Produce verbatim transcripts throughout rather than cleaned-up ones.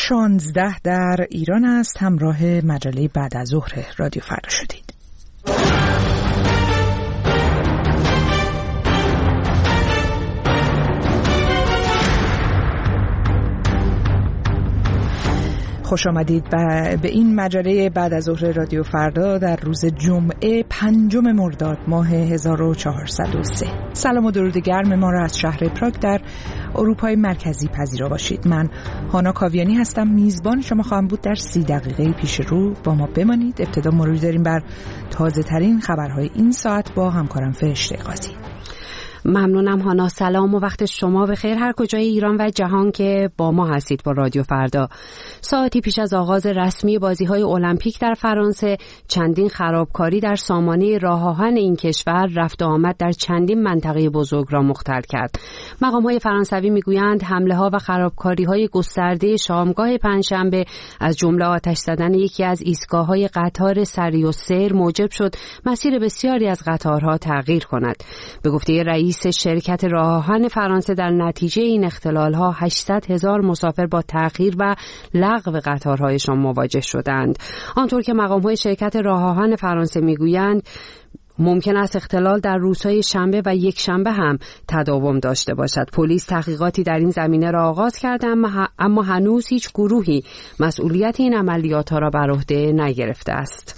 شانزده در ایران است. همراه مجله بعد از ظهر رادیو فردا شدید. خوش آمدید به این مجله بعد از ظهر رادیو فردا در روز جمعه پنجم مرداد ماه هزار و چهارصد و سه. سلام و درود گرم ما را از شهر پراگ در اروپای مرکزی پذیرا باشید. من هانا کاویانی هستم، میزبان شما خواهم بود. در سی دقیقه پیش رو با ما بمانید. ابتدا مروری داریم بر تازه ترین خبرهای این ساعت با همکارم فرشته قاضی. ممنونم هانا. سلام و وقت شما بخیر هر کجای ایران و جهان که با ما هستید با رادیو فردا. ساعتی پیش از آغاز رسمی بازی‌های المپیک در فرانسه، چندین خرابکاری در سامانه راه آهن این کشور رفت و آمد در چندین منطقه بزرگ را مختل کرد. مقام‌های فرانسوی می‌گویند حمله‌ها و خرابکاری‌های گسترده شامگاه پنجشنبه از جمله آتش زدن یکی از ایستگاه‌های قطار سریع السیر موجب شد مسیر بسیاری از قطارها تغییر کند. به گفته رئیس شرکت راه آهن فرانسه در نتیجه این اختلال‌ها هشتصد هزار مسافر با تأخیر و لغو قطارهایشان مواجه شدند. آنطور که مقام‌های شرکت راه آهن فرانسه می‌گویند ممکن است اختلال در روزهای شنبه و یک شنبه هم تداوم داشته باشد. پلیس تحقیقاتی در این زمینه را آغاز کرده اما, اما هنوز هیچ گروهی مسئولیت این عملیات‌ها را بر عهده نگرفته است.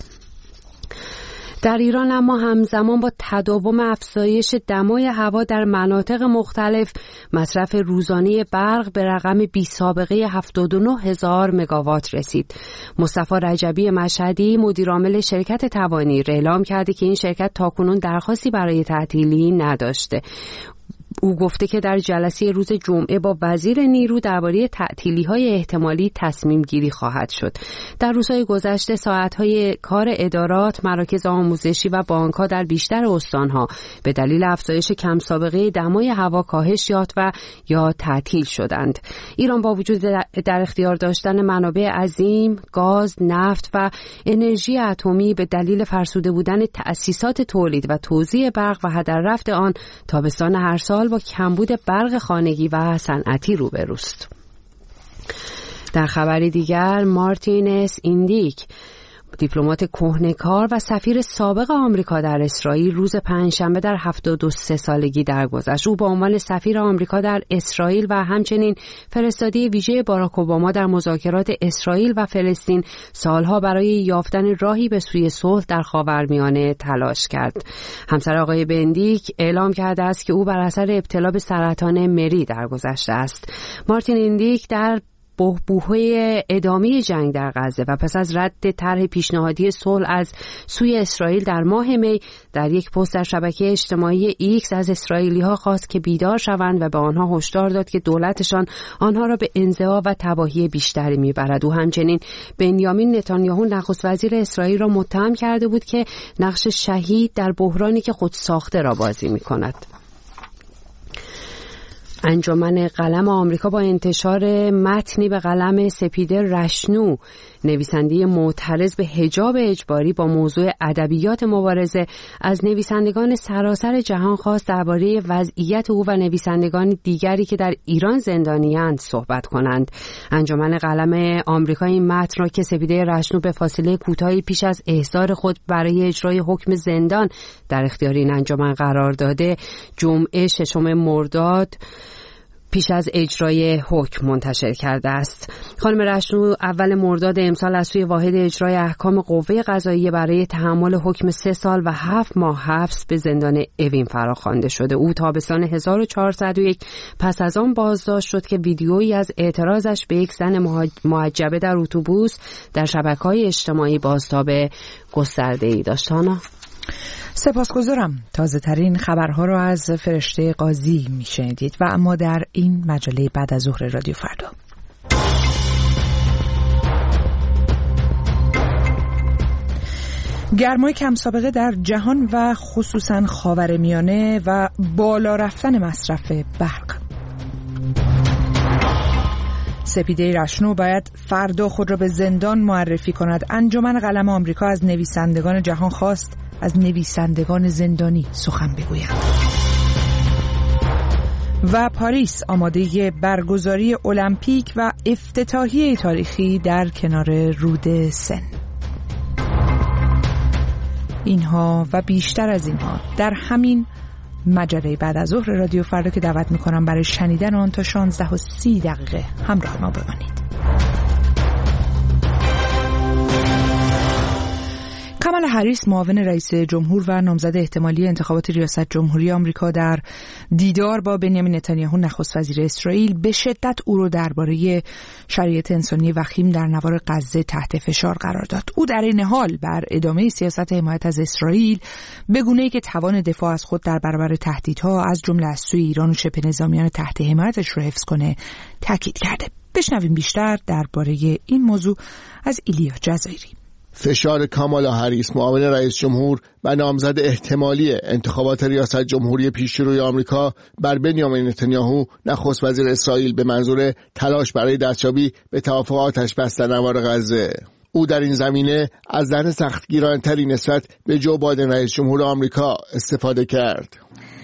در ایران اما همزمان با تداوم افزایش دمای هوا در مناطق مختلف، مصرف روزانه برق به رقم بی سابقه هفتاد و نه هزار مگاوات رسید. مصطفی رجبی مشهدی مدیرعامل شرکت توانیر اعلام کرده که این شرکت تاکنون درخواستی برای تعطیلی نداشته. او گفته که در جلسه روز جمعه با وزیر نیرو درباره تعطیلی‌های احتمالی تصمیم گیری خواهد شد. در روزهای گذشته ساعت‌های کار ادارات، مراکز آموزشی و بانک‌ها در بیشتر استان‌ها به دلیل افزایش کم سابقه دمای هوا کاهش یافت و یا تعطیل شدند. ایران با وجود در اختیار داشتن منابع عظیم، گاز، نفت و انرژی اتمی به دلیل فرسوده بودن تأسیسات تولید و توزیع برق و هدر رفت آن، تابستان هر سال با کمبود برق خانگی و صنعتی روبروست. در خبری دیگر، مارتین ایندیک دیپلمات کهنه‌کار و سفیر سابق آمریکا در اسرائیل روز پنجشنبه در هفتاد و سه سالگی درگذشت. او با عنوان سفیر آمریکا در اسرائیل و همچنین فرستاده ویژه باراک اوباما در مذاکرات اسرائیل و فلسطین سالها برای یافتن راهی به سوی صلح در خاورمیانه تلاش کرد. همسر آقای بندیک اعلام کرده است که او بر اثر ابتلا به سرطان مری درگذشته است. مارتین ایندیک در بحبوحه ادامه جنگ در غزه و پس از رد طرح پیشنهادی صلح از سوی اسرائیل در ماه می در یک پست در شبکه اجتماعی ایکس از اسرائیلی‌ها خواست که بیدار شوند و به آنها هشدار داد که دولتشان آنها را به انزوا و تباهی بیشتری میبرد. او همچنین بنیامین نتانیاهو نخست وزیر اسرائیل را متهم کرده بود که نقش شهید در بحرانی که خود ساخته را بازی می‌کند. انجمن قلم آمریکا با انتشار متنی به قلم سپیده رشنو، نویسنده معترض به حجاب اجباری با موضوع ادبیات مبارزه، از نویسندگان سراسر جهان خواست درباره وضعیت او و نویسندگان دیگری که در ایران زندانی‌اند صحبت کنند. انجمن قلم آمریکا این متن را که سپیده رشنو به فاصله کوتاهی پیش از احضار خود برای اجرای حکم زندان در اختیار این انجمن قرار داده، جمعه ششم مرداد پیش از اجرای حکم منتشر کرده است. خانم رشنو اول مرداد امسال از سوی واحد اجرای احکام قوه قضاییه برای تحمل حکم سه سال و هفت ماه حبس به زندان اوین فراخوانده شده. او تابستان هزار و چهارصد و یک پس از آن بازداشت شد که ویدیویی از اعتراضش به یک زن محجبه در اتوبوس در شبکه‌های اجتماعی بازتاب گسترده‌ای داشت. سپاسگزارم. تازه ترین خبرها را از فرشته قاضی میشنیدید و اما در این مجله بعد از ظهر رادیو فردا. گرمای کم سابقه در جهان و خصوصاً خاورمیانه و بالا رفتن مصرف برق. سپیده رشنو باید فردا خود را به زندان معرفی کند. انجمن قلم آمریکا از نویسندگان جهان خواست از نویسندگان زندانی سخن بگویند. و پاریس آماده برگزاری المپیک و افتتاحیه تاریخی در کنار رود سن. اینها و بیشتر از اینها در همین مجله بعد از ظهر رادیو فردا که دعوت میکنم برای شنیدن آن تا شانزده و سی دقیقه همراه ما بمانید. کامالا هریس معاون رئیس جمهور و نامزد احتمالی انتخابات ریاست جمهوری آمریکا در دیدار با بنیامین نتانیاهو نخست وزیر اسرائیل به شدت او را درباره شرایط انسانی وخیم در نوار غزه تحت فشار قرار داد. او در این حال بر ادامه سیاست حمایت از اسرائیل به گونه‌ای که توان دفاع از خود در برابر تهدیدها از جمله از سوی ایران و شبه نظامیان تحت حمایتش را حفظ کنه تاکید کرده. بشنویم بیشتر درباره این موضوع از ایلیا جزایری. فشار کامالا هریس معاون رئیس جمهور و نامزد احتمالی انتخابات ریاست جمهوری پیشروی آمریکا بر بنیامین نتانیاهو نخست وزیر اسرائیل به منظور تلاش برای دستیابی به توافق آتش‌بس در نوار غزه. او در این زمینه از ذهن سختگیرانه‌تری نسبت به جو بایدن رئیس جمهور آمریکا استفاده کرد.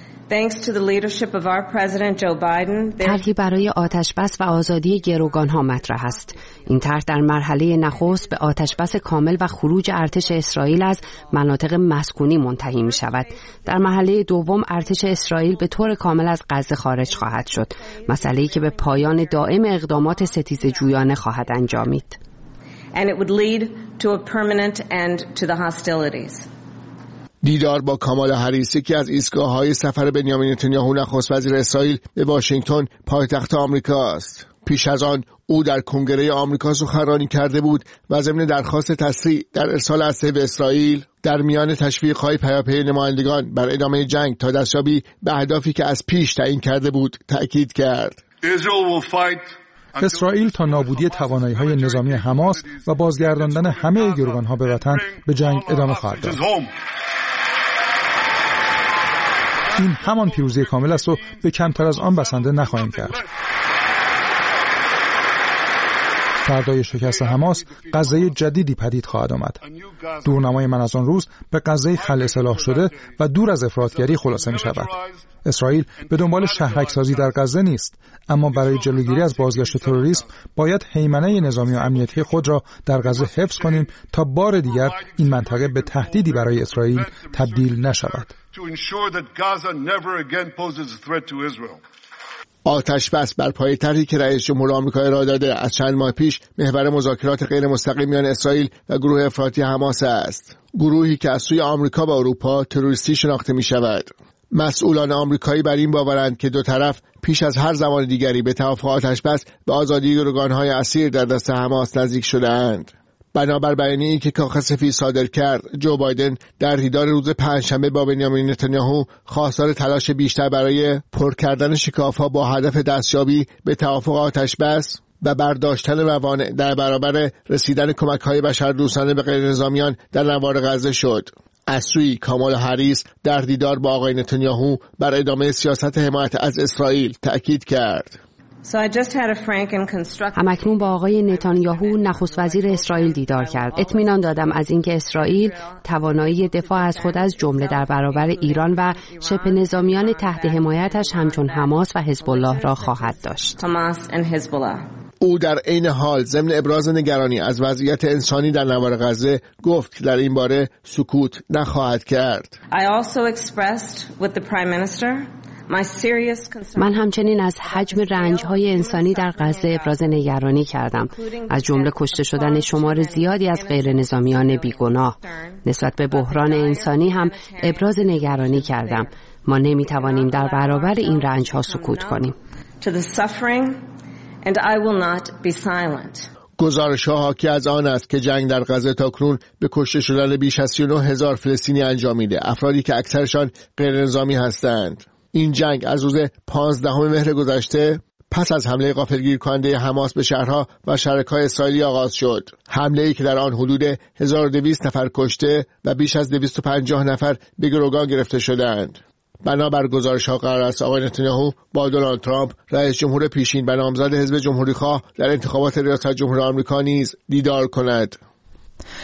طرحی برای آتش‌بس و آزادی گروگان‌ها مطرح است. این طرح در مرحله نخست به آتش‌بس کامل و خروج ارتش اسرائیل از مناطق مسکونی منتهی می‌شود. در مرحله دوم ارتش اسرائیل به طور کامل از غزه خارج خواهد شد، مسئله‌ای که به پایان دائم اقدامات ستیزجویانه خواهد انجامید. And it would lead to a permanent end to the hostilities. دیدار با کامالا هریس یکی از ایستگاه‌های سفر بنیامین نتانیاهو نخست وزیر اسرائیل به واشنگتن پایتخت آمریکا است. پیش از آن او در کنگره آمریکا سخنرانی کرده بود و ضمن درخواست تسریع در ارسال اسلحه به اسرائیل در میان تشویق‌های پیاپی نمایندگان بر ادامه جنگ تا دستیابی به اهدافی که از پیش تعیین کرده بود تأکید کرد. اسرائیل تا نابودی توانایی‌های نظامی حماس و بازگرداندن همه گروگان‌ها به وطن به جنگ ادامه خواهد داد. این همان پیروزی کامل است و به کمتر از آن بسنده نخواهیم کرد. فردای شکست حماس غزه جدیدی پدید خواهد آمد. دورنمای من از آن روز به غزه خلع سلاح شده و دور از افراطگری خلاصه می شود. اسرائیل به دنبال شهرک‌سازی در غزه نیست، اما برای جلوگیری از بازگشت تروریسم باید هیمنه نظامی و امنیتی خود را در غزه حفظ کنیم تا بار دیگر این منطقه به تهدیدی برای اسرائیل تبدیل نشود. آتش‌بس بر پای طرحی که رئیس جمهور آمریکا ارائه داده از چند ماه پیش محور مذاکرات غیر مستقیم میان اسرائیل و گروه افراطی حماس است. گروهی که از سوی آمریکا و اروپا تروریستی شناخته می شود. مسئولان آمریکایی بر این باورند که دو طرف پیش از هر زمان دیگری به توافق آتش‌بس به آزادی گروگان‌های اسیر در دست حماس نزدیک شده‌اند. بنابر بیانیه‌ای که کاخ سفید صادر کرد، جو بایدن در دیدار روز پنجشنبه با بنیامین نتانیاهو خواستار تلاش بیشتر برای پر کردن شکاف‌ها با هدف دستیابی به توافق آتش‌بس و برداشتن موانع در برابر رسیدن کمک‌های بشردوستانه به غیرنظامیان در نوار غزه شد. از سوی کامالا هریس در دیدار با آقای نتانیاهو بر ادامه سیاست حمایت از اسرائیل تأکید کرد. همکنون با آقای نتانیاهو نخست وزیر اسرائیل دیدار کرد. اطمینان دادم از اینکه اسرائیل توانایی دفاع از خود از جمله در برابر ایران و شبه نظامیان تحت حمایتش همچون حماس و حزب الله را خواهد داشت. او در عین حال ضمن ابراز نگرانی از وضعیت انسانی در نوار غزه گفت که در این باره سکوت نخواهد کرد. من همچنین از حجم رنج‌های انسانی در غزه ابراز نگرانی کردم، از جمله کشته شدن شمار زیادی از غیر نظامیان بیگناه. نسبت به بحران انسانی هم ابراز نگرانی کردم. ما نمی‌توانیم در برابر این رنج‌ها سکوت کنیم. And I will not be silent. گزارش‌ها حاکی از آن است که جنگ در غزه تاکنون به کشته شدن بیش از سی و نه هزار فلسطینی انجامیده، افرادی که اکثرشان غیر نظامی هستند. این جنگ از روز پانزدهم مهر گذشته پس از حمله غافلگیر کننده حماس به شهرها و شرکای اسرائیلی آغاز شد. حمله‌ای که در آن حدود هزار و دویست نفر کشته و بیش از دویست و پنجاه نفر به گروگان گرفته شدند. بنابر گزارش‌ها قرار است آقای نتانیاهو با دونالد ترامپ رئیس جمهور پیشین و نامزد حزب جمهوری‌خواه در انتخابات ریاست جمهوری آمریکا نیز دیدار کند.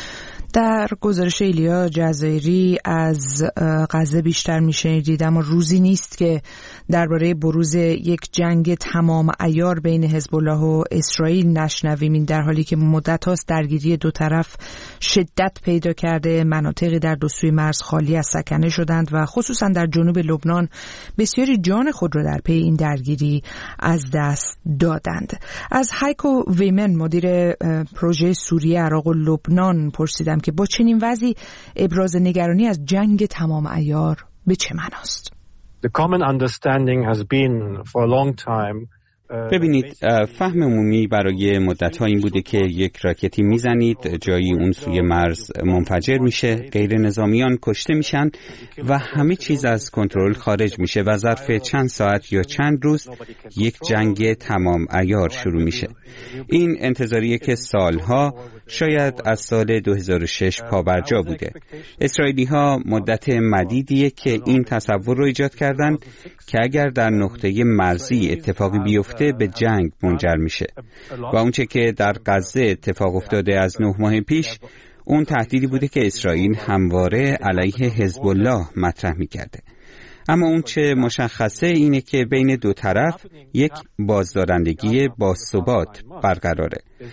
در گزارش ایلیا جزایری از غزه بیشتر میشنیدید، اما روزی نیست که درباره بروز یک جنگ تمام عیار بین حزب الله و اسرائیل نشنویم، این در حالی که مدت هاست درگیری دو طرف شدت پیدا کرده، مناطقی در دو سوی مرز خالی از سکنه شدند و خصوصا در جنوب لبنان بسیاری جان خود را در پی این درگیری از دست دادند. از هایکو ویمن مدیر پروژه سوریه، عراق و لبنان پرسیدم که با چنین وضعی ابراز نگرانی از جنگ تمام عیار به چه معناست؟ The common understanding has been for a long time. ببینید، فهم عمومی برای مدت‌ها این بوده که یک راکتی میزنید، جایی اون سوی مرز منفجر میشه، غیر نظامیان کشته میشن و همه چیز از کنترل خارج میشه و ظرف چند ساعت یا چند روز یک جنگ تمام عیار شروع میشه. این انتظاریه که سالها، شاید از سال دو هزار و شش پابرجا بوده. اسرائیلی ها مدت مدیدیه که این تصور رو ایجاد کردن که اگر در نقطه مرزی اتفاقی بیفته به جنگ منجر میشه و اونچه که در غزه اتفاق افتاده از نه ماه پیش، اون تهدیدی بوده که اسرائیل همواره علیه حزب الله مطرح میکرده. اما اون چه مشخصه اینه که بین دو طرف یک بازدارندگی باثبات برقراره،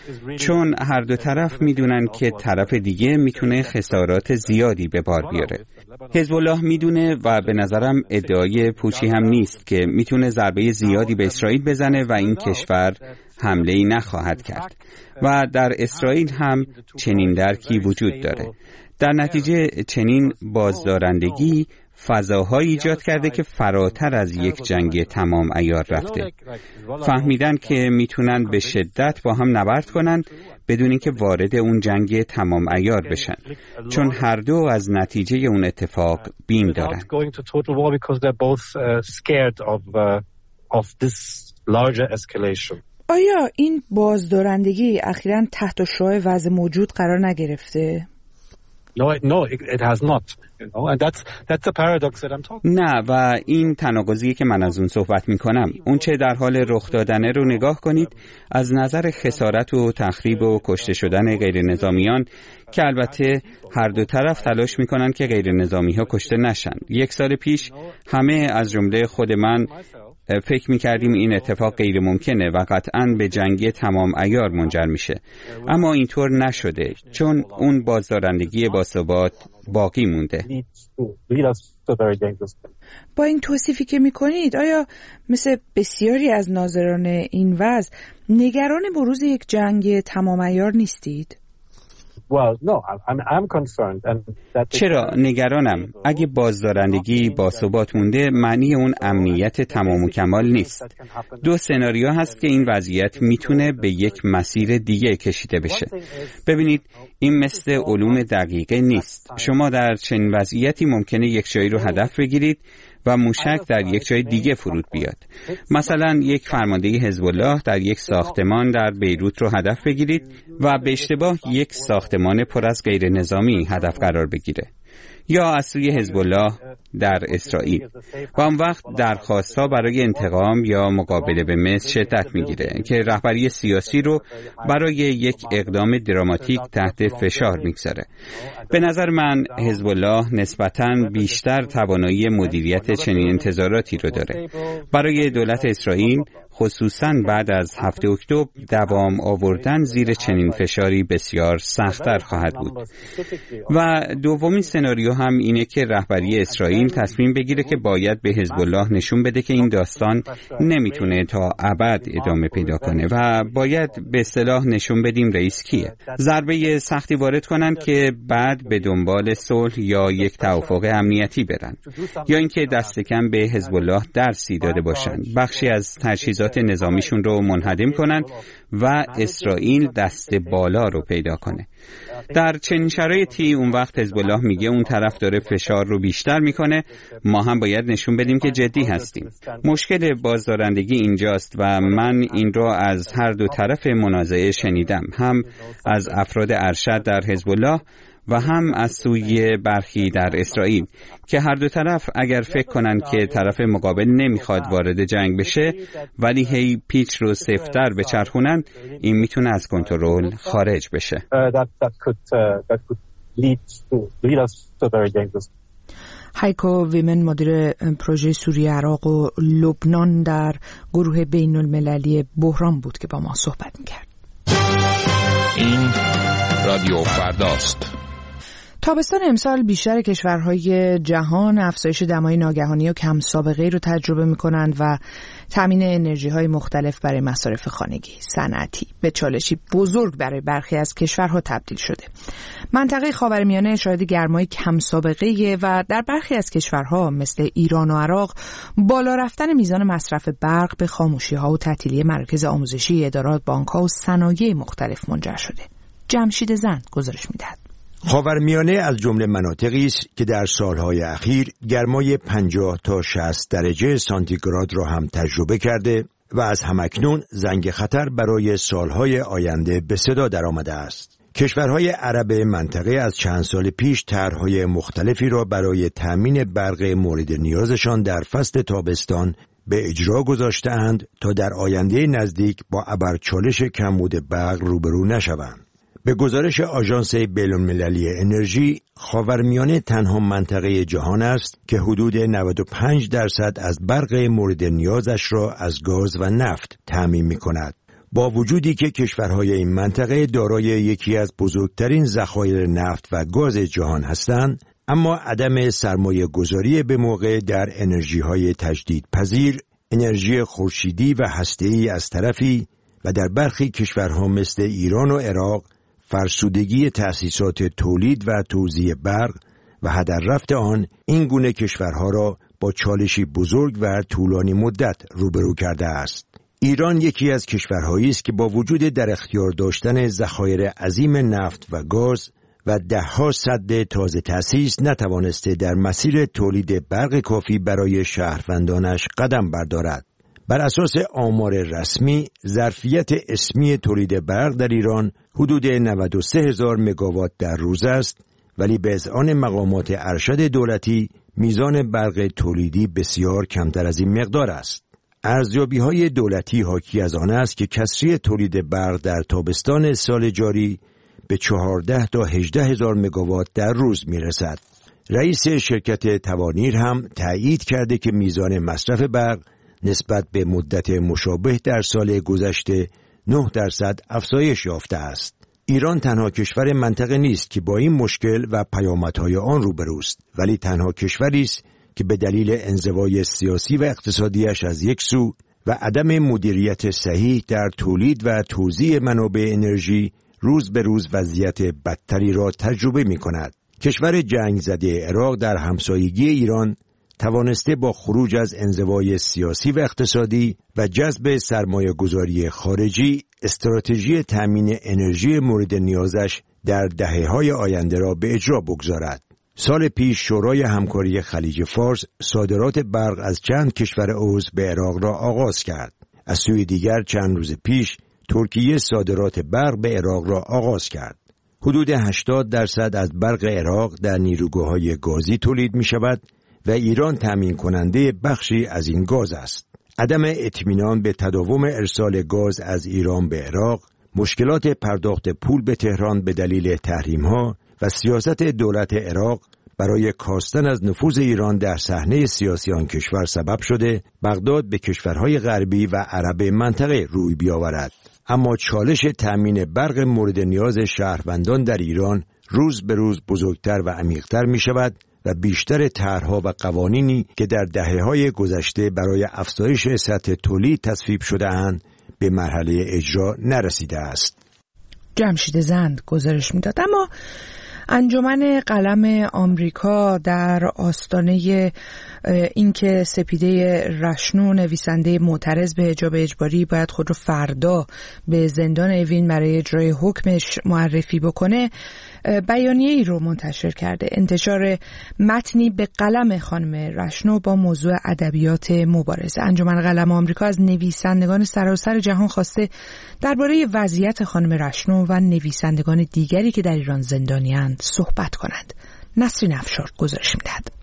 چون هر دو طرف میدونن که طرف دیگه میتونه خسارات زیادی به بار بیاره. حزب الله میدونه و به نظرم ادعای پوچی هم نیست که میتونه ضربه زیادی به اسرائیل بزنه و این کشور حمله‌ای نخواهد کرد و در اسرائیل هم چنین درکی وجود داره. در نتیجه چنین بازدارندگی فضاهایی ایجاد کرده که فراتر از یک جنگ تمام عیار رفته. فهمیدن که میتونن به شدت با هم نبرد کنن بدون اینکه وارد اون جنگ تمام عیار بشن، چون هر دو از نتیجه اون اتفاق بیم دارن. آیا این بازدارندگی اخیراً تحت شعاع وضع موجود قرار نگرفته؟ No, no, it, it has not. You know, and that's that's the paradox that I'm talking. نه، و این تناقضیه که من از اون صحبت میکنم. اون چه در حال رخ دادنه رو نگاه کنید از نظر خسارت و تخریب و کشته شدن غیر نظامیان، که البته هر دو طرف تلاش میکنن که غیر نظامی ها کشته نشن. یک سال پیش همه از جمله خود من فکر میکردیم این اتفاق غیر ممکنه و قطعاً به جنگ تمام عیار منجر میشه، اما اینطور نشده، چون اون بازدارندگی باثبات باقی مونده. با این توصیفی که میکنید، آیا مثل بسیاری از ناظران این وضع نگران بروز یک جنگ تمام عیار نیستید؟ Well, no, I'm, I'm concerned and that چرا نگرانم؟ اگه بازدارندگی باثبات مونده معنی اون امنیت تمام و کمال نیست. دو سناریو هست که این وضعیت میتونه به یک مسیر دیگه کشیده بشه. ببینید، این مثل علوم دقیقه نیست. شما در چنین وضعیتی ممکنه یک جایی رو هدف بگیرید و موشک در یک جای دیگه فرود بیاد. مثلا یک فرمانده حزب الله در یک ساختمان در بیروت رو هدف بگیرید و به اشتباه یک ساختمان پر از غیر نظامی هدف قرار بگیره، یا از سوی حزب الله در اسرائیل، و اون وقت درخواست‌ها برای انتقام یا مقابله به مصر شدت میگیره که رهبری سیاسی رو برای یک اقدام دراماتیک تحت فشار میگذاره. به نظر من حزب الله نسبتاً بیشتر توانایی مدیریت چنین انتظاراتی رو داره. برای دولت اسرائیل خصوصاً بعد از هفته اکتبر دوام آوردن زیر چنین فشاری بسیار سخت‌تر خواهد بود. و دومین سناریو هم اینه که رهبری اسرائیل تصمیم بگیره که باید به حزب الله نشون بده که این داستان نمیتونه تا ابد ادامه پیدا کنه و باید به اصطلاح نشون بدیم رئیس کیه. ضربه سختی وارد کنن که بعد به دنبال صلح یا یک توافق امنیتی برن، یا اینکه دست کم به حزب الله درسی داده باشن، بخشی از تجهیزات نظامیشون رو منهدم کنن و اسرائیل دست بالا رو پیدا کنه. در چنین شرایطی اون وقت حزب الله میگه اون طرف داره فشار رو بیشتر میکنه، ما هم باید نشون بدیم که جدی هستیم. مشکل بازدارندگی اینجاست و من این رو از هر دو طرف منازعه شنیدم، هم از افراد ارشد در حزب الله و هم از سوی برخی در اسرائیل، که هر دو طرف اگر فکر کنن که طرف مقابل نمیخواد وارد جنگ بشه ولی هی پیچ رو سفتر بچرخونن، این میتونه از کنترل خارج بشه. lead to lead us to very dangerous. هایکو ویمن مدیر پروژه سوریه، عراق و لبنان در گروه بین المللی بحران بود که با ما صحبت میکرد. این رادیو فرداست. تابستان امسال بیشتر کشورهای جهان افزایش دمای ناگهانی و کم سابقه‌ای رو تجربه می‌کنند و تامین انرژی‌های مختلف برای مصارف خانگی، صنعتی به چالشی بزرگ برای برخی از کشورها تبدیل شده. منطقه خاورمیانه شاهد گرمای کم سابقه‌ای و در برخی از کشورها مثل ایران و عراق بالا رفتن میزان مصرف برق به خاموشی‌ها و تعطیلی مراکز آموزشی، ادارات، بانک‌ها و صنایع مختلف منجر شده. جمشید زند گزارش می‌دهد. خاورمیانه از جمله مناطقی است که در سالهای اخیر گرمای پنجاه تا شصت درجه سانتیگراد را هم تجربه کرده و از همکنون زنگ خطر برای سالهای آینده به صدا درآمده است. کشورهای عرب منطقه از چند سال پیش طرح‌های مختلفی را برای تأمین برق مورد نیازشان در فصل تابستان به اجرا گذاشته‌اند تا در آینده نزدیک با ابرچالش کمبود برق روبرو نشوند. به گزارش آژانس بین‌المللی انرژی، خاورمیانه تنها منطقه جهان است که حدود نود و پنج درصد از برق مورد نیازش را از گاز و نفت تأمین می‌کند. با وجودی که کشورهای این منطقه دارای یکی از بزرگترین ذخایر نفت و گاز جهان هستند، اما عدم سرمایه گذاری به موقع در انرژی‌های تجدیدپذیر، انرژی خورشیدی و هسته‌ای از طرفی و در برخی کشورها مثل ایران و عراق فرسودگی تأسیسات تولید و توزیع برق و هدر رفت آن این گونه کشورها را با چالشی بزرگ و طولانی مدت روبرو کرده است. ایران یکی از کشورهایی است که با وجود در اختیار داشتن ذخایر عظیم نفت و گاز و دهها سد تازه تأسیس نتوانسته در مسیر تولید برق کافی برای شهروندانش قدم بردارد. بر اساس آمار رسمی، ظرفیت اسمی تولید برق در ایران حدود نود و سه هزار مگاوات در روز است، ولی به اذعان مقامات ارشد دولتی میزان برق تولیدی بسیار کمتر از این مقدار است. ارزیابی‌های دولتی حاکی از آن است که کسری تولید برق در تابستان سال جاری به چهارده تا هجده هزار مگاوات در روز میرسد. رئیس شرکت توانیر هم تایید کرده که میزان مصرف برق نسبت به مدت مشابه در سال گذشته نه درصد افزایش یافته است. ایران تنها کشور منطقه نیست که با این مشکل و پیامدهای آن روبروست، ولی تنها کشوری است که به دلیل انزوای سیاسی و اقتصادیش از یک سو و عدم مدیریت صحیح در تولید و توزیع منابع انرژی روز به روز وضعیت بدتری را تجربه می کند. کشور جنگ زده عراق در همسایگی ایران توانسته با خروج از انزوای سیاسی و اقتصادی و جذب سرمایه گذاری خارجی استراتژی تأمین انرژی مورد نیازش در دهه‌های آینده را به اجرا بگذارد. سال پیش شورای همکاری خلیج فارس صادرات برق از چند کشور عضو به عراق را آغاز کرد. از سوی دیگر چند روز پیش ترکیه صادرات برق به عراق را آغاز کرد. حدود هشتاد درصد از برق عراق در نیروگاه‌های گازی تولید می شود و ایران تامین کننده بخشی از این گاز است. عدم اطمینان به تداوم ارسال گاز از ایران به عراق، مشکلات پرداخت پول به تهران به دلیل تحریم‌ها و سیاست دولت عراق برای کاستن از نفوذ ایران در صحنه سیاسی آن کشور سبب شده بغداد به کشورهای غربی و عرب منطقه روی بیاورد. اما چالش تأمین برق مورد نیاز شهروندان در ایران روز به روز بزرگتر و عمیق‌تر می شود و بیشتر طرح‌ها و قوانینی که در دهه‌های گذشته برای افزایش سطح تولید تصویب شده‌اند به مرحله اجرا نرسیده است. جمشید زند گزارش می‌داد. اما انجمن قلم آمریکا در آستانه اینکه سپیده رشنو نویسنده معترض به حجاب اجباری باید خود رو فردا به زندان اوین برای اجرای حکمش معرفی بکنه، بیانیه ای رو منتشر کرده. انتشار متنی به قلم خانم رشنو با موضوع ادبیات مبارزه. انجمن قلم آمریکا از نویسندگان سراسر جهان خواسته درباره وضعیت خانم رشنو و نویسندگان دیگری که در ایران زندانی‌اند صحبت کنند. نسرین افشار گزارش می‌دهد.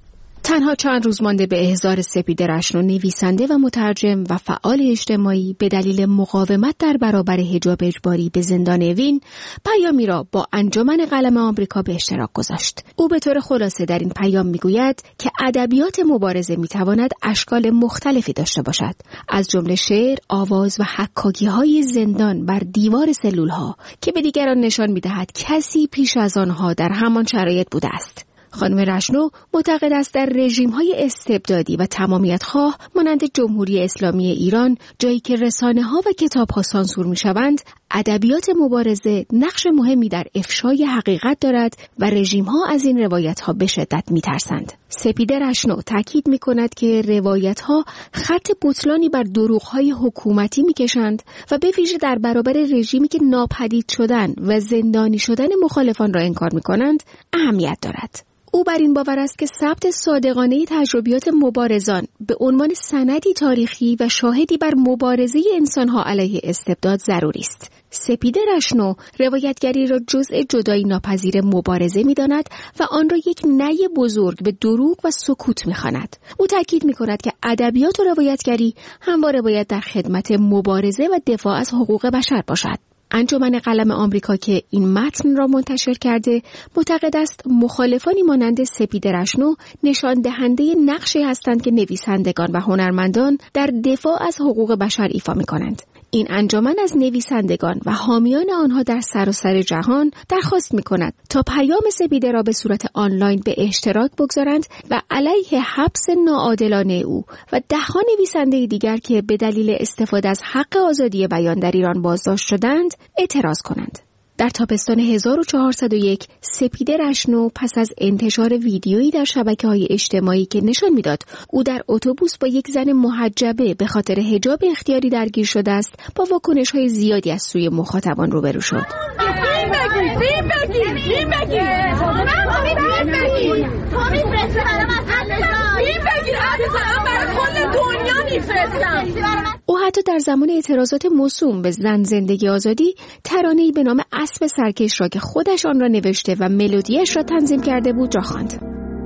تنها چند روز مانده به احضار سپیده رشنو، نویسنده و مترجم و فعال اجتماعی، به دلیل مقاومت در برابر حجاب اجباری به زندان اوین، پیامی را با انجمن قلم آمریکا به اشتراک گذاشت. او به طور خلاصه در این پیام میگوید که ادبیات مبارزه میتواند اشکال مختلفی داشته باشد، از جمله شعر، آواز و حکاکی‌های زندان بر دیوار سلول‌ها که به دیگران نشان میدهد کسی پیش از آنها در همان شرایط بوده است. خانم رشنو معتقد است در رژیم‌های استبدادی و تمامیت‌خواه مانند جمهوری اسلامی ایران، جایی که رسانه‌ها و کتاب‌ها سانسور می‌شوند، ادبیات مبارزه نقش مهمی در افشای حقیقت دارد و رژیم‌ها از این روایت‌ها به شدت می‌ترسند. سپیده رشنو تاکید می‌کند که روایت‌ها خط بطلانی بر دروغ‌های حکومتی می‌کشند و به ویژه در برابر رژیمی که ناپدید شدن و زندانی شدن مخالفان را انکار می‌کنند اهمیت دارد. او بر این باور است که ثبت صادقانه تجربیات مبارزان به عنوان سندی تاریخی و شاهدی بر مبارزه انسانها علیه استبداد ضروری است. سپیده رشنو روایتگری را جزء جدایی ناپذیر مبارزه می‌داند و آن را یک نی بزرگ به دروغ و سکوت می‌خواند. او تاکید می‌کند که ادبیات و روایتگری همواره باید در خدمت مبارزه و دفاع از حقوق بشر باشد. انجمن قلم آمریکا که این متن را منتشر کرده معتقد است مخالفانی مانند سپیده رشنو نشان دهنده نقشی هستند که نویسندگان و هنرمندان در دفاع از حقوق بشر ایفا می‌کنند. این انجمن از نویسندگان و حامیان آنها در سراسر جهان درخواست می‌کند تا پیام سپیده را به صورت آنلاین به اشتراک بگذارند و علیه حبس ناعادلانه او و ده‌ها نویسنده دیگر که به دلیل استفاده از حق آزادی بیان در ایران بازداشت شدند اعتراض کنند. در تابستان هزار و چهارصد و یک سپیده رشنو پس از انتشار ویدیویی در شبکه‌های اجتماعی که نشان می‌داد او در اتوبوس با یک زن محجبه به خاطر حجاب اختیاری درگیر شده است، با واکنش‌های زیادی از سوی مخاطبان روبرو شد. این بگی، این بگی، این بگی. من همین بگی. تو می‌فرستی برام از این بگی، عزیزم برای کل دنیا می‌فرستم. او حتی در زمان اعتراضات موسوم به زن زندگی آزادی ترانه‌ای به نام اسب سرکش را که خودش آن را نوشته و ملودیش را تنظیم کرده بود را خواند.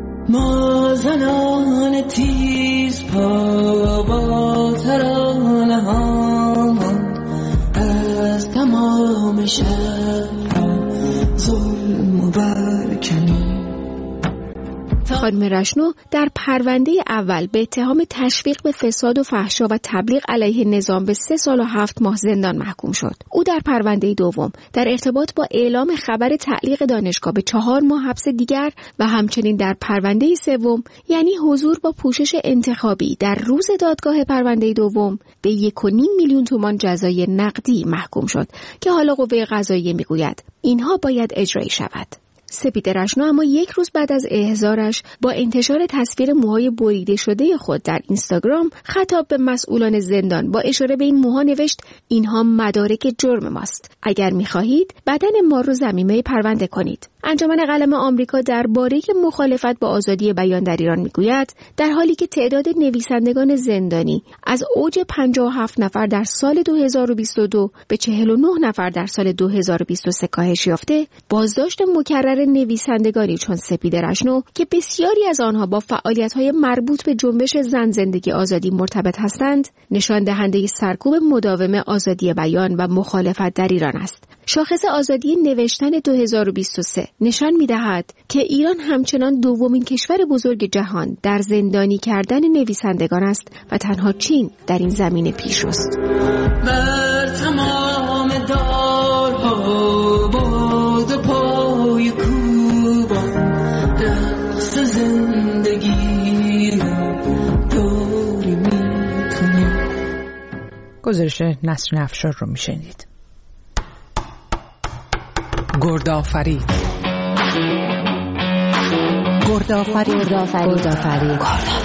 ما زنان تیز پا با ترانه ها از تمام شهر ظلم و برکنی. خانم رشنو در پرونده اول به اتهام تشویق به فساد و فحشا و تبلیغ علیه نظام به سه سال و هفت ماه زندان محکوم شد. او در پرونده دوم در ارتباط با اعلام خبر تعلیق دانشگاه به چهار ماه حبس دیگر و همچنین در پرونده سوم، یعنی حضور با پوشش انتخابی در روز دادگاه پرونده دوم، به یک و نیم میلیون تومان جزای نقدی محکوم شد که حالا قوه قضاییه میگوید اینها باید اجرایی شود. سپیده رشنو اما یک روز بعد از احضارش با انتشار تصویر موهای بریده شده خود در اینستاگرام خطاب به مسئولان زندان با اشاره به این موها نوشت اینها مدارک جرم ماست. اگر می‌خواهید بدن ما رو ضمیمه پرونده کنید. انجمن قلم آمریکا درباره مخالفت با آزادی بیان در ایران میگوید در حالی که تعداد نویسندگان زندانی از اوج پنجاه و هفت نفر در سال دو هزار و بیست و دو به چهل و نه نفر در سال دو هزار و بیست و سه کاهش یافته، بازداشت مکرر نویسندگانی چون سپیده رشنو که بسیاری از آنها با فعالیت‌های مربوط به جنبش زن زندگی آزادی مرتبط هستند، نشان دهنده سرکوب مداوم آزادی بیان و مخالفت در ایران است. شاخص آزادی نوشتن دو هزار و بیست و سه نشان می‌دهد که ایران همچنان دومین کشور بزرگ جهان در زندانی کردن نویسندگان است و تنها چین در این زمینه پیشروست. بر تمام دارها باد و پای کوبان رقص زندگی رو داری میکنی. گزارش نسرین افشار رو میشنید. گردآفرید گردآفرید گردآفرید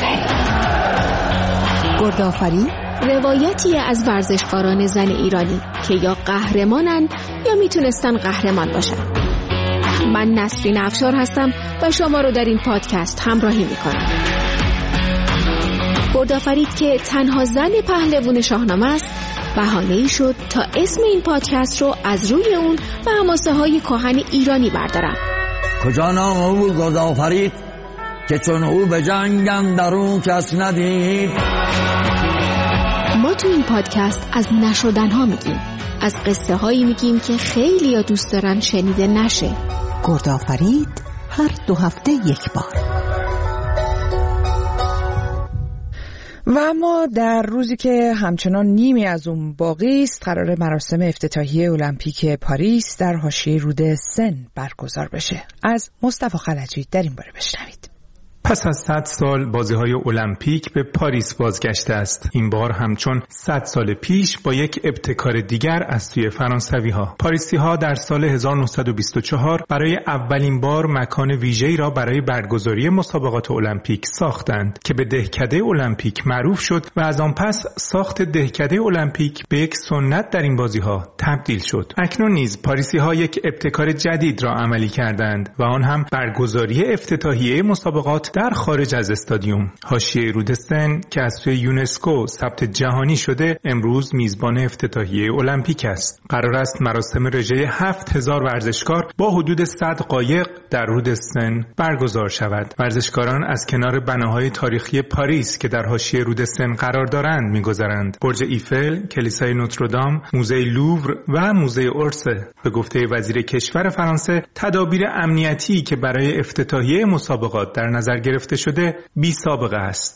گردآفرید روایتی از ورزشکاران زن ایرانی که یا قهرمانن یا میتونستن قهرمان باشن. من نسرین افشار هستم و شما رو در این پادکست همراهی میکنم. گردآفرید که تنها زن پهلوان شاهنامه است، بهانه‌ای شد تا اسم این پادکست رو از روی اون و حماسه های کهن ایرانی بردارم. کجا نام او گردآفرید؟ که چون او به جنگ اندرون کس ندید. ما تو این پادکست از نشدنها میگیم، از قصه هایی میگیم که خیلی ها دوست دارن شنیده نشه. گردآفرید هر دو هفته یک بار. و اما در روزی که همچنان نیمی از اون باقی است، قرار مراسم افتتاحیه المپیک پاریس در حاشیه رود سن برگزار بشه. از مصطفی خلجی در این باره بشنوید. پس از صد سال بازی‌های المپیک به پاریس بازگشته است. این بار همچون صد سال پیش با یک ابتکار دیگر از سوی فرانسوی‌ها. پاریسی‌ها در سال هزار و نهصد و بیست و چهار برای اولین بار مکان ویژه‌ای را برای برگزاری مسابقات المپیک ساختند که به دهکده المپیک معروف شد و از آن پس ساخت دهکده المپیک به یک سنت در این بازی‌ها تبدیل شد. اکنون نیز پاریسی‌ها یک ابتکار جدید را عملی کردند و آن هم برگزاری افتتاحیه مسابقات در خارج از استادیوم. حاشیه رود سن که از سوی یونسکو ثبت جهانی شده امروز میزبان افتتاحیه المپیک است. قرار است مراسم رژه هفت هزار ورزشکار با حدود صد قایق در رود سن برگزار شود. ورزشکاران از کنار بناهای تاریخی پاریس که در حاشیه رود سن قرار دارند می‌گذرند. برج ایفل، کلیسای نوتردام، موزه لوور و موزه اورسه. به گفته وزیر کشور فرانسه، تدابیر امنیتی که برای افتتاحیه مسابقات در نظر گرفته شده بی سابقه است.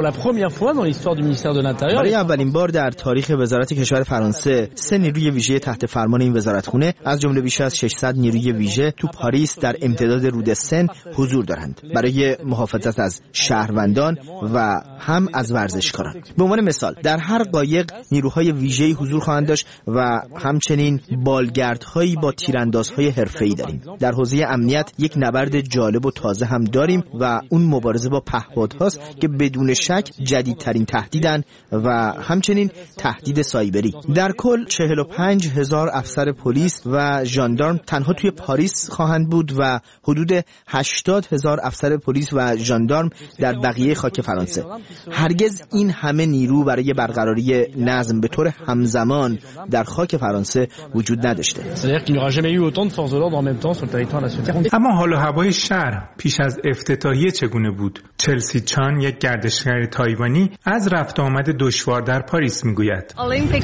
برای اولین بار در تاریخ وزارت کشور فرانسه سه نیروی ویژه تحت فرمان این وزارتخونه از جمله بیش از ششصد نیروی ویژه تو پاریس در امتداد رود سن حضور دارند برای محافظت از شهروندان و هم از ورزشکاران. به عنوان مثال در هر قایق نیروهای ویژه‌ای حضور خواهند داشت و همچنین بالگردهایی با تیراندازهای حرفه‌ای داریم. در حوزه امنیت یک نبرد جالب و تازه هم داریم و اون مبارزه با پهپادهاست که بدون شک جدیدترین تهدیدن و همچنین تهدید سایبری. در کل چهل و پنج هزار افسر پلیس و ژاندارم تنها توی پاریس خواهند بود و حدود هشتاد هزار افسر پلیس و ژاندارم در بقیه خاک فرانسه. هرگز این همه نیرو برای برقراری نظم به طور همزمان در خاک فرانسه وجود نداشته. اما حال و هوای شهر پیش از افتتاحیه چگونه بود؟ چلسی چان، یک گردشگر تایوانی، از رفت آمد دشوار در پاریس میگوید.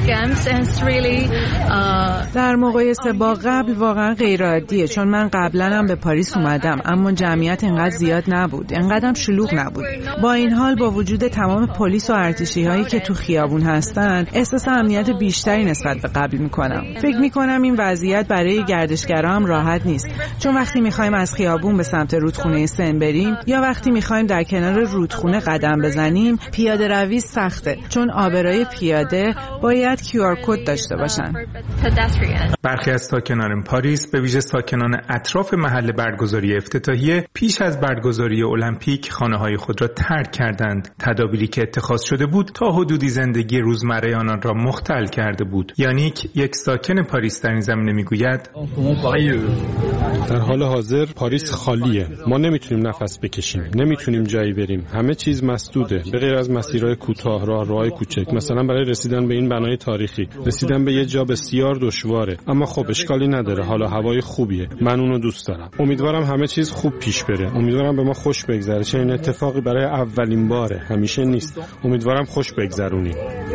در مقایسه با قبل واقعا غیر عادیه، چون من قبلا هم به پاریس اومدم اما جمعیت اینقدر زیاد نبود، اینقدر شلوغ نبود. با این حال با وجود تمام پلیس و ارتشی هایی که تو خیابون هستن احساس امنیت بیشتری نسبت به قبل میکنم. فکر میکنم این وضعیت برای گردشگرا هم راحت نیست، چون وقتی میخوایم از خیابون به سمت رودخونه سن بریم یا وقتی میخوایم در کنار رودخونه قدم بزنیم پیاده روی سخته، چون آبرای پیاده باید کیو آر کد داشته باشن. برخی از ساکنان پاریس به ویژه ساکنان اطراف محل برگزاری افتتاحیه پیش از برگزاری المپیک خانه‌های خود را ترک کردند. تدابیری که اتخاذ شده بود تا حدودی زندگی روزمره آنان را مختل کرده بود. یانیک، یک ساکن پاریس در این زمینه میگوید: در حال حاضر پاریس خالیه. ما نمیتونیم نفس بکشیم، نمیتونیم جایی بریم. همه چیز مسدوده به غیر از مسیرهای کوتاه، راه راههای کوچک. مثلا برای رسیدن به این بنای تاریخی، رسیدن به یه جا بسیار دشواره. اما خب اشکالی نداره، حالا هوای خوبیه. من اونو دوست دارم. امیدوارم همه چیز خوب پیش بره. امیدوارم به ما خوش بگذره. چنین اتفاقی برای اولین باره، همیشه نیست. امیدوارم خوش بگذرونیم.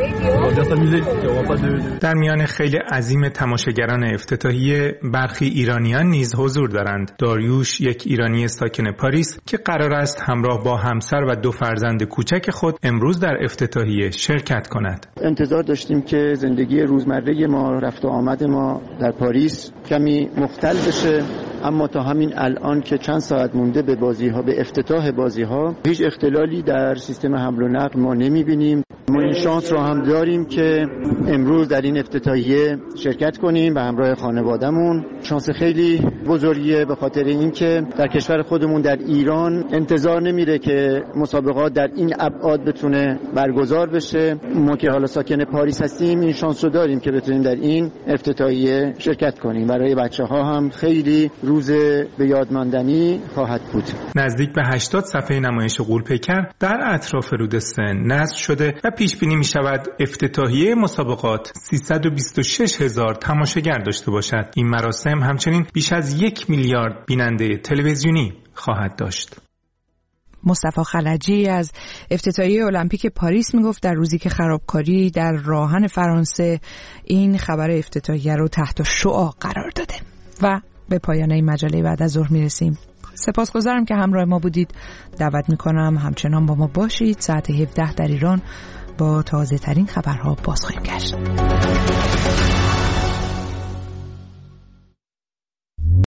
در میان خیلی عظیم تماشاگران افتتاحیه برخی ایرانیان نیز حضور دارند. داریوش، یک ایرانی ساکن پاریس که قرار است همراه با همسر و دو فرزند کوچک خود امروز در افتتاحیه شرکت کند. انتظار داشتیم که زندگی روزمره ما، رفت و آمد ما در پاریس کمی مختل بشه، اما تا همین الان که چند ساعت مونده به بازی‌ها، به افتتاح بازی‌ها، هیچ اختلالی در سیستم حمل و نقل ما نمی‌بینیم. ما این شانس رو هم داریم که امروز در این افتتاحیه شرکت کنیم به همراه خانواده‌مون. شانس خیلی بزرگیه به خاطر اینکه در کشور خودمون در ایران انتظار نمیره که مسابقات در این ابعاد بتونه برگزار بشه. ما که حالا ساکن پاریس هستیم این شانس رو داریم که بتونیم در این افتتاحیه شرکت کنیم. برای بچه‌ها هم خیلی روز به یاد ماندنی خواهد بود. نزدیک به هشتاد صفحه نمایش غول‌پیکر در اطراف رود سن نصب شده و پیش بینی می شود افتتاحیه مسابقات سیصد و بیست و شش هزار تماشاگر داشته باشد. این مراسم همچنین بیش از یک میلیارد بیننده تلویزیونی خواهد داشت. مصطفی خلجی از افتتاحیه المپیک پاریس میگفت در روزی که خرابکاری در راهن فرانسه این خبر افتتاحیه رو تحت شعاع قرار داده. و به پایان این مجله بعد از ظهر میرسیم. سپاسگزارم که همراه ما بودید. دعوت میکنم همچنان با ما باشید. ساعت هفده در ایران با تازه ترین خبرها باز خواهیم گشت.